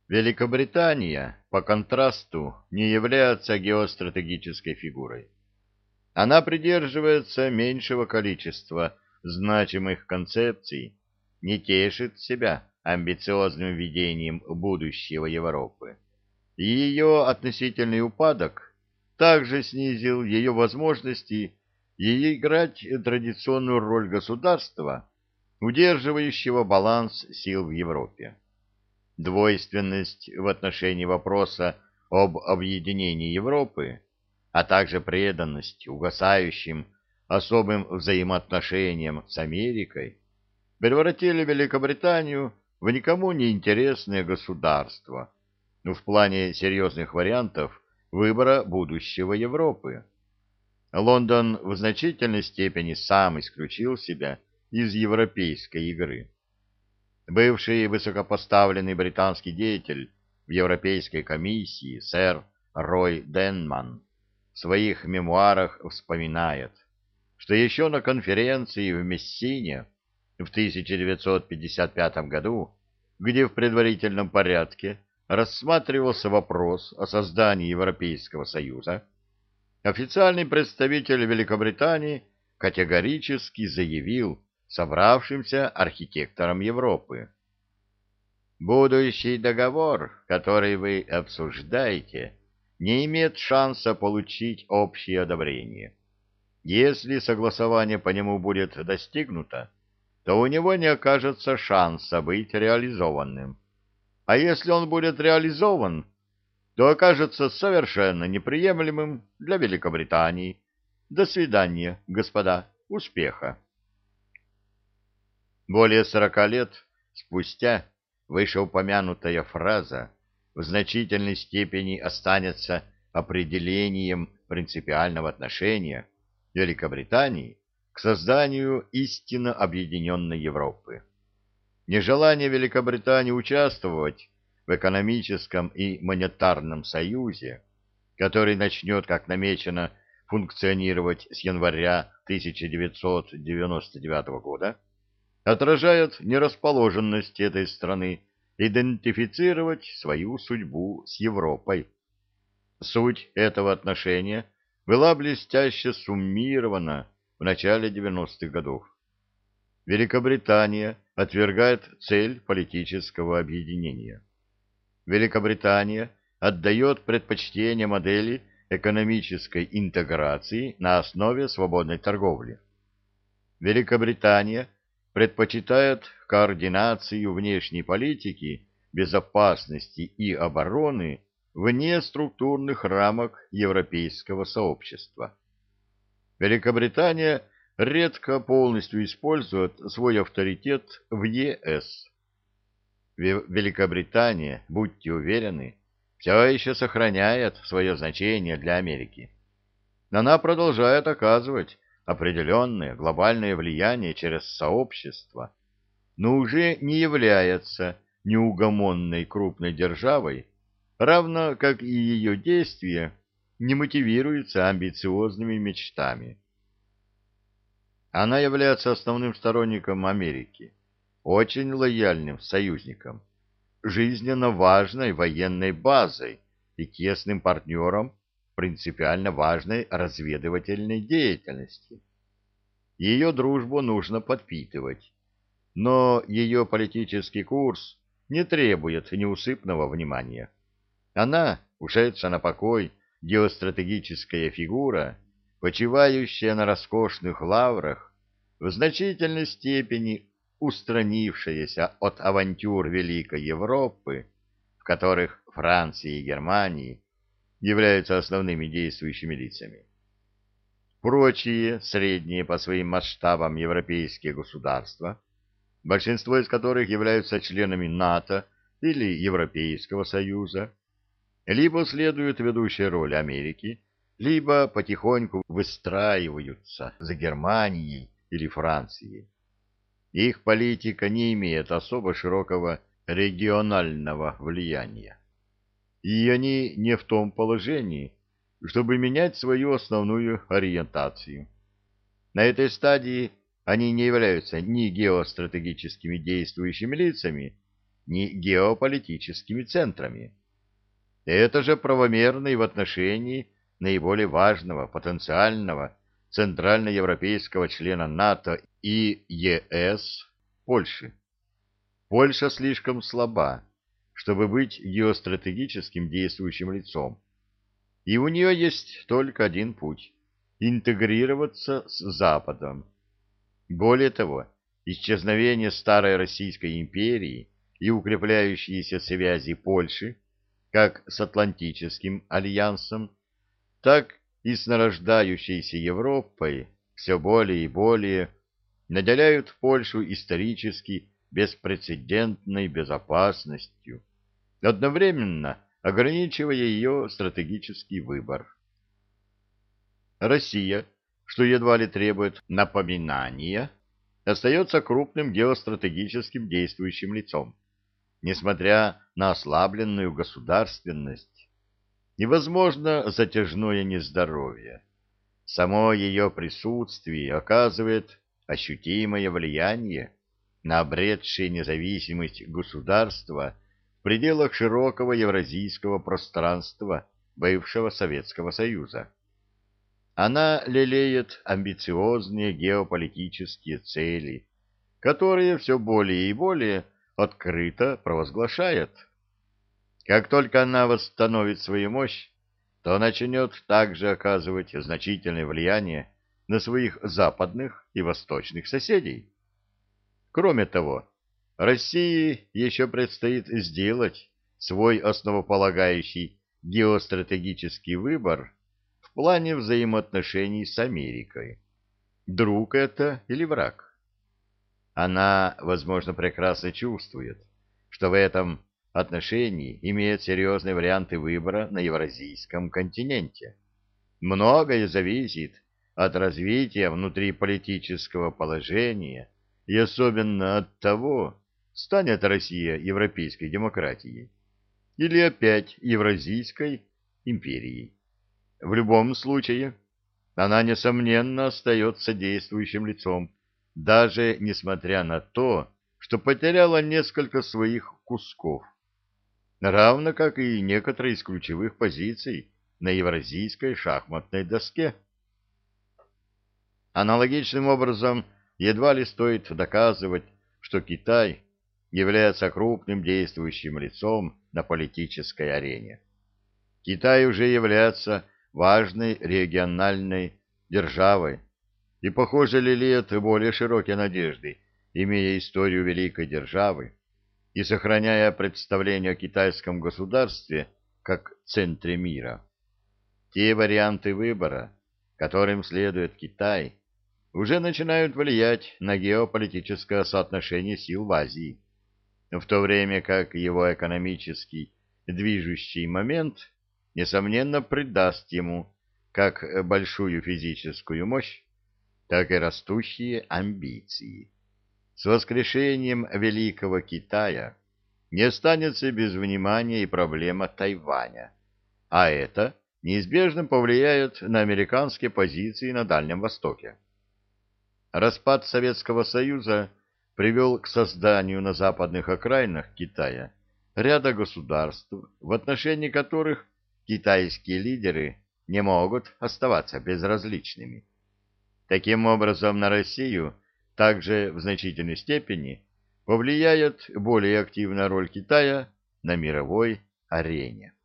Великобритания, по контрасту, не является геостратегической фигурой. Она придерживается меньшего количества значимых концепций, не тешит себя амбициозным видением будущего Европы. И ее относительный упадок также снизил ее возможности и играть традиционную роль государства, удерживающего баланс сил в Европе. Двойственность в отношении вопроса об объединении Европы, а также преданность угасающим особым взаимоотношениям с Америкой превратили Великобританию в никому не интересное государство, в плане серьезных вариантов выбора будущего Европы. Лондон в значительной степени сам исключил себя из европейской игры. Бывший высокопоставленный британский деятель в Европейской комиссии сэр Рой Денман в своих мемуарах вспоминает, что еще на конференции в Мессине в 1955 году, где в предварительном порядке рассматривался вопрос о создании Европейского Союза, официальный представитель Великобритании категорически заявил собравшимся архитекторам Европы: «Будущий договор, который вы обсуждаете, не имеет шанса получить общее одобрение. Если согласование по нему будет достигнуто, то у него не окажется шанса быть реализованным. А если он будет реализован, то окажется совершенно неприемлемым для Великобритании. До свидания, господа, успеха». Более 40 лет спустя вышеупомянутая фраза в значительной степени останется определением принципиального отношения Великобритании к созданию истинно объединенной Европы. Нежелание Великобритании участвовать в экономическом и монетарном союзе, который начнет, как намечено, функционировать с января 1999 года, отражает нерасположенность этой страны идентифицировать свою судьбу с Европой. Суть этого отношения была блестяще суммирована в начале 90-х годов. Великобритания отвергает цель политического объединения. Великобритания отдает предпочтение модели экономической интеграции на основе свободной торговли. Великобритания предпочитает координацию внешней политики, безопасности и обороны вне структурных рамок европейского сообщества. Великобритания редко полностью использует свой авторитет в ЕС. Великобритания, будьте уверены, все еще сохраняет свое значение для Америки. Она продолжает оказывать определенное глобальное влияние через сообщество, но уже не является неугомонной крупной державой, равно как и ее действия не мотивируются амбициозными мечтами. Она является основным сторонником Америки, очень лояльным союзником, жизненно важной военной базой и тесным партнером принципиально важной разведывательной деятельности. Ее дружбу нужно подпитывать, но ее политический курс не требует неусыпного внимания. Она, ушедшая на покой, геостратегическая фигура, почивающая на роскошных лаврах, в значительной степени устранившаяся от авантюр Великой Европы, в которых Франция и Германия являются основными действующими лицами. Прочие, средние по своим масштабам европейские государства, большинство из которых являются членами НАТО или Европейского Союза, либо следуют ведущей роли Америки, либо потихоньку выстраиваются за Германией или Францией. Их политика не имеет особо широкого регионального влияния. И они не в том положении, чтобы менять свою основную ориентацию. На этой стадии они не являются ни геостратегическими действующими лицами, ни геополитическими центрами. Это же правомерно и в отношении наиболее важного потенциального центральноевропейского члена НАТО и ЕС Польши. Польша слишком слаба, чтобы быть геостратегическим действующим лицом. И у нее есть только один путь – интегрироваться с Западом. Более того, исчезновение старой Российской империи и укрепляющиеся связи Польши как с Атлантическим альянсом, так и с нарождающейся Европой все более и более наделяют Польшу исторически беспрецедентной безопасностью, одновременно ограничивая ее стратегический выбор. Россия, что едва ли требует напоминания, остается крупным геостратегическим действующим лицом, несмотря на ослабленную государственность. Невозможно затяжное нездоровье. Само ее присутствие оказывает ощутимое влияние на обретшее независимость государства в пределах широкого евразийского пространства бывшего Советского Союза. Она лелеет амбициозные геополитические цели, которые все более и более открыто провозглашает. Как только она восстановит свою мощь, то начнет также оказывать значительное влияние на своих западных и восточных соседей. Кроме того, России еще предстоит сделать свой основополагающий геостратегический выбор в плане взаимоотношений с Америкой. Друг это или враг? Она, возможно, прекрасно чувствует, что в этом отношении имеет серьезные варианты выбора на евразийском континенте. Многое зависит от развития внутриполитического положения и особенно от того, станет Россия европейской демократией или опять евразийской империей. В любом случае, она, несомненно, остается действующим лицом, даже несмотря на то, что потеряла несколько своих кусков, равно как и некоторые из ключевых позиций на евразийской шахматной доске. Аналогичным образом, едва ли стоит доказывать, что Китай является крупным действующим лицом на политической арене. Китай уже является важной региональной державой и, похоже, лелеет более широкие надежды, имея историю великой державы и сохраняя представление о китайском государстве как центре мира. Те варианты выбора, которым следует Китай, уже начинают влиять на геополитическое соотношение сил в Азии, в то время как его экономический движущий момент, несомненно, придаст ему как большую физическую мощь, так и растущие амбиции. С воскрешением Великого Китая не останется без внимания и проблема Тайваня, а это неизбежно повлияет на американские позиции на Дальнем Востоке. Распад Советского Союза привел к созданию на западных окраинах Китая ряда государств, в отношении которых китайские лидеры не могут оставаться безразличными. Таким образом, на Россию также в значительной степени повлияет более активная роль Китая на мировой арене.